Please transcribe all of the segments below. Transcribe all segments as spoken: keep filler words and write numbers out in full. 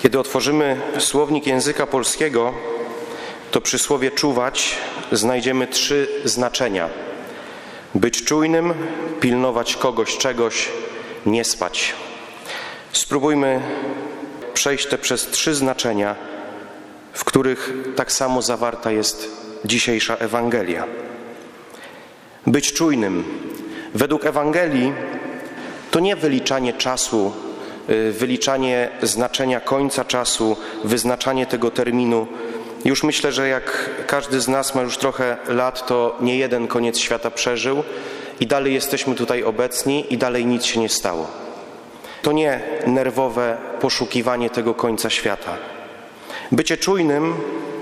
Kiedy otworzymy słownik języka polskiego, to przy słowie czuwać znajdziemy trzy znaczenia. Być czujnym, pilnować kogoś, czegoś, nie spać. Spróbujmy przejść te przez trzy znaczenia, w których tak samo zawarta jest dzisiejsza Ewangelia. Być czujnym. Według Ewangelii to nie wyliczanie czasu, wyliczanie znaczenia końca czasu, wyznaczanie tego terminu. Już myślę, że jak każdy z nas ma już trochę lat, to nie jeden koniec świata przeżył i dalej jesteśmy tutaj obecni i dalej nic się nie stało. To nie nerwowe poszukiwanie tego końca świata. Bycie czujnym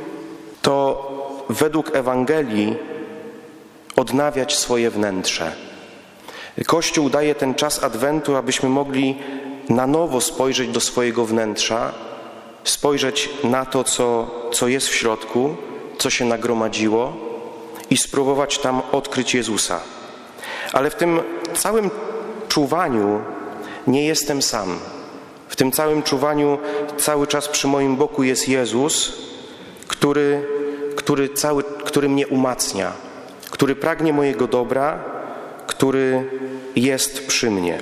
to według Ewangelii odnawiać swoje wnętrze. Kościół daje ten czas Adwentu, abyśmy mogli na nowo spojrzeć do swojego wnętrza, spojrzeć na to, co, co jest w środku, co się nagromadziło i spróbować tam odkryć Jezusa. Ale w tym całym czuwaniu nie jestem sam. W tym całym czuwaniu cały czas przy moim boku jest Jezus, który, który, cały, który mnie umacnia, który pragnie mojego dobra, który jest przy mnie.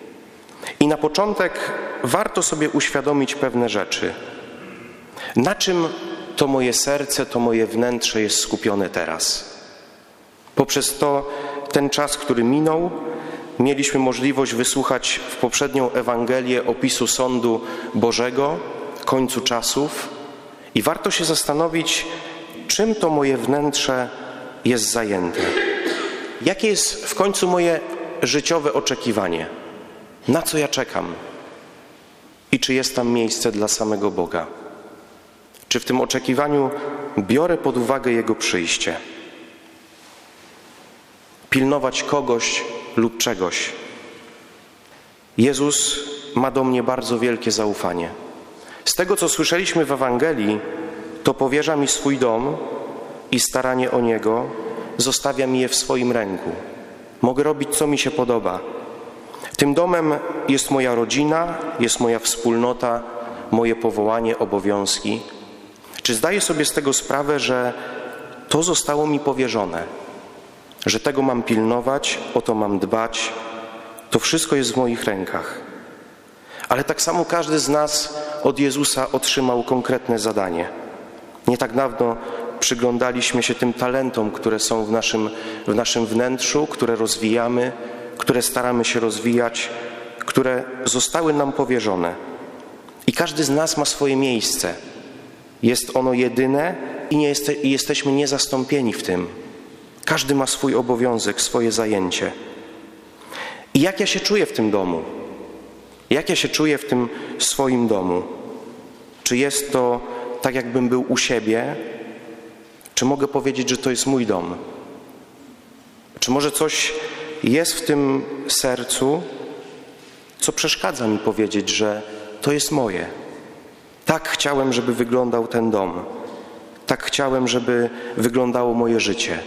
I na początek warto sobie uświadomić pewne rzeczy. Na czym to moje serce, to moje wnętrze jest skupione teraz? Poprzez to ten czas, który minął, mieliśmy możliwość wysłuchać w poprzednią Ewangelię opisu sądu Bożego, końcu czasów i warto się zastanowić, czym to moje wnętrze jest zajęte. Jakie jest w końcu moje życiowe oczekiwanie? Na co ja czekam? I czy jest tam miejsce dla samego Boga? Czy w tym oczekiwaniu biorę pod uwagę Jego przyjście? Pilnować kogoś lub czegoś. Jezus ma do mnie bardzo wielkie zaufanie. Z tego, co słyszeliśmy w Ewangelii, to powierza mi swój dom i staranie o niego, zostawia mi je w swoim ręku. Mogę robić, co mi się podoba. Tym domem jest moja rodzina, jest moja wspólnota, moje powołanie, obowiązki. Czy zdaję sobie z tego sprawę, że to zostało mi powierzone, że tego mam pilnować, o to mam dbać, to wszystko jest w moich rękach. Ale tak samo każdy z nas od Jezusa otrzymał konkretne zadanie. Nie tak dawno przyglądaliśmy się tym talentom, które są w naszym, w naszym wnętrzu, które rozwijamy, które staramy się rozwijać, które zostały nam powierzone. I każdy z nas ma swoje miejsce. Jest ono jedyne i, nie jest, i jesteśmy niezastąpieni w tym. Każdy ma swój obowiązek, swoje zajęcie. I jak ja się czuję w tym domu? Jak ja się czuję w tym swoim domu? Czy jest to tak, jakbym był u siebie? Czy mogę powiedzieć, że to jest mój dom? Czy może coś jest w tym sercu, co przeszkadza mi powiedzieć, że to jest moje? Tak chciałem, żeby wyglądał ten dom. Tak chciałem, żeby wyglądało moje życie.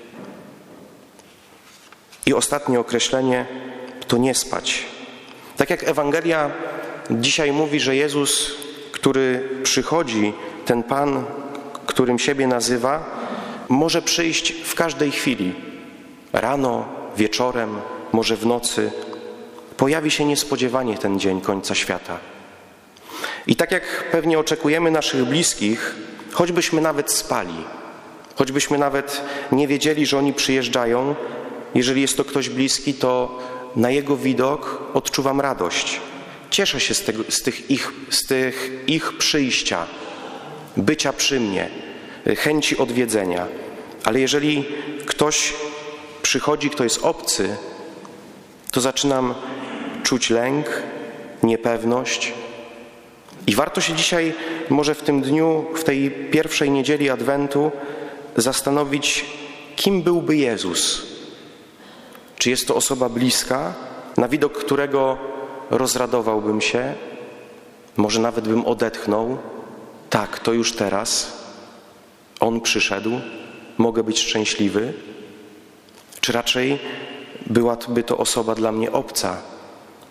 I ostatnie określenie to nie spać. Tak jak Ewangelia dzisiaj mówi, że Jezus, który przychodzi, ten Pan, którym siebie nazywa, może przyjść w każdej chwili. Rano, wieczorem, może w nocy. Pojawi się niespodziewanie ten dzień końca świata. I tak jak pewnie oczekujemy naszych bliskich, choćbyśmy nawet spali, choćbyśmy nawet nie wiedzieli, że oni przyjeżdżają, jeżeli jest to ktoś bliski, to na jego widok odczuwam radość. Cieszę się z, tego, z, tych, ich, z tych ich przyjścia, bycia przy mnie, chęci odwiedzenia. Ale jeżeli ktoś przychodzi, kto jest obcy, to zaczynam czuć lęk, niepewność. I warto się dzisiaj, może w tym dniu, w tej pierwszej niedzieli Adwentu, zastanowić, kim byłby Jezus. Czy jest to osoba bliska, na widok którego rozradowałbym się, może nawet bym odetchnął. Tak, to już teraz. On przyszedł, mogę być szczęśliwy. Czy raczej byłaby to osoba dla mnie obca,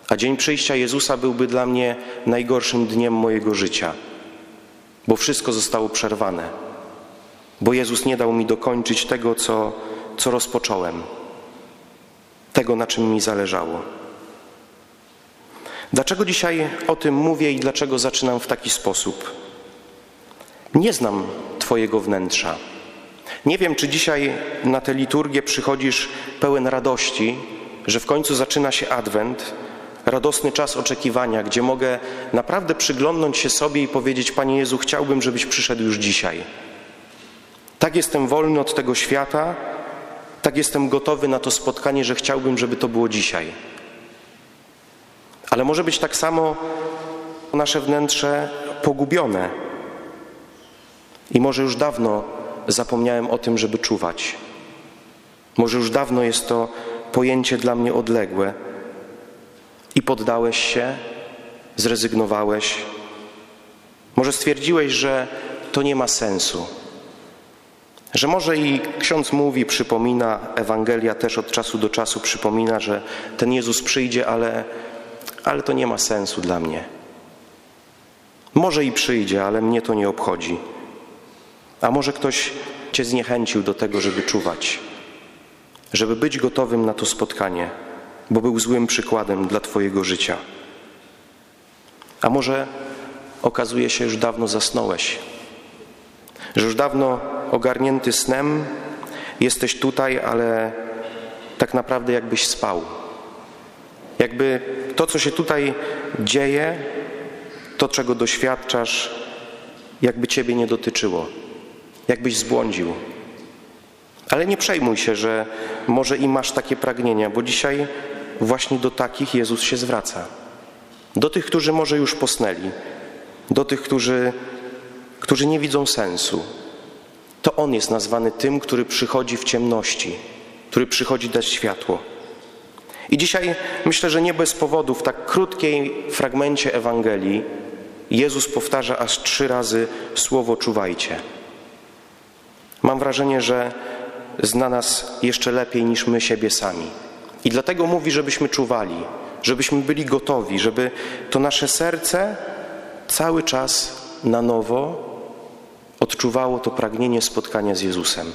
A dzień przyjścia Jezusa byłby dla mnie najgorszym dniem mojego życia, bo wszystko zostało przerwane, bo Jezus nie dał mi dokończyć tego, co, co rozpocząłem, tego, na czym mi zależało. Dlaczego dzisiaj o tym mówię i dlaczego zaczynam w taki sposób? Nie znam Twojego wnętrza. Nie wiem, czy dzisiaj na tę liturgię przychodzisz pełen radości, że w końcu zaczyna się Adwent, radosny czas oczekiwania, gdzie mogę naprawdę przyglądnąć się sobie i powiedzieć: Panie Jezu, chciałbym, żebyś przyszedł już dzisiaj. Tak jestem wolny od tego świata, tak jestem gotowy na to spotkanie, że chciałbym, żeby to było dzisiaj. Ale może być tak samo nasze wnętrze pogubione i może już dawno zapomniałem o tym, żeby czuwać. Może już dawno jest to pojęcie dla mnie odległe i poddałeś się, zrezygnowałeś. Może stwierdziłeś, że to nie ma sensu. Że może i ksiądz mówi, przypomina, Ewangelia też od czasu do czasu przypomina, że ten Jezus przyjdzie, ale, ale to nie ma sensu dla mnie. Może i przyjdzie, ale mnie to nie obchodzi. A może ktoś Cię zniechęcił do tego, żeby czuwać, żeby być gotowym na to spotkanie, bo był złym przykładem dla Twojego życia. A może okazuje się, już dawno zasnąłeś, że już dawno ogarnięty snem jesteś tutaj, ale tak naprawdę jakbyś spał. Jakby to, co się tutaj dzieje, to, czego doświadczasz, jakby Ciebie nie dotyczyło. Jakbyś zbłądził. Ale nie przejmuj się, że może i masz takie pragnienia, bo dzisiaj właśnie do takich Jezus się zwraca. Do tych, którzy może już posnęli. Do tych, którzy, którzy nie widzą sensu. To On jest nazwany tym, który przychodzi w ciemności, który przychodzi dać światło. I dzisiaj myślę, że nie bez powodu w tak krótkiej fragmencie Ewangelii Jezus powtarza aż trzy razy słowo czuwajcie. Mam wrażenie, że zna nas jeszcze lepiej niż my siebie sami. I dlatego mówi, żebyśmy czuwali, żebyśmy byli gotowi, żeby to nasze serce cały czas na nowo odczuwało to pragnienie spotkania z Jezusem.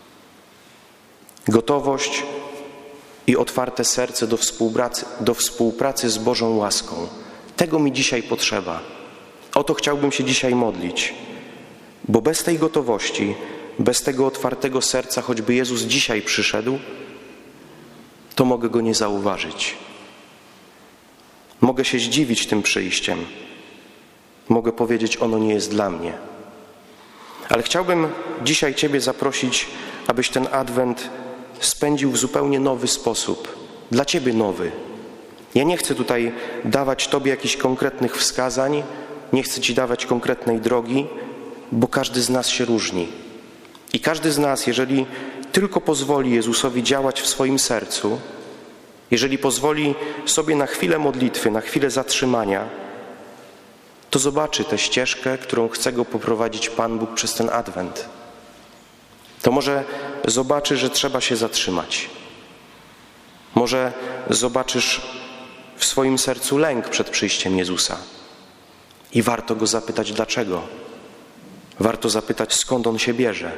Gotowość i otwarte serce do współpracy, do współpracy z Bożą łaską. Tego mi dzisiaj potrzeba. O to chciałbym się dzisiaj modlić. Bo bez tej gotowości, bez tego otwartego serca, choćby Jezus dzisiaj przyszedł, to mogę Go nie zauważyć. Mogę się zdziwić tym przyjściem. Mogę powiedzieć, ono nie jest dla mnie. Ale chciałbym dzisiaj Ciebie zaprosić, abyś ten Adwent spędził w zupełnie nowy sposób. Dla Ciebie nowy. Ja nie chcę tutaj dawać Tobie jakichś konkretnych wskazań, nie chcę Ci dawać konkretnej drogi, bo każdy z nas się różni. I każdy z nas, jeżeli tylko pozwoli Jezusowi działać w swoim sercu, jeżeli pozwoli sobie na chwilę modlitwy, na chwilę zatrzymania, to zobaczy tę ścieżkę, którą chce go poprowadzić Pan Bóg przez ten Adwent. To może zobaczy, że trzeba się zatrzymać. Może zobaczysz w swoim sercu lęk przed przyjściem Jezusa. I warto go zapytać dlaczego. Warto zapytać, skąd On się bierze.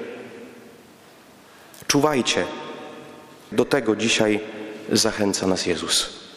Czuwajcie. Do tego dzisiaj zachęca nas Jezus.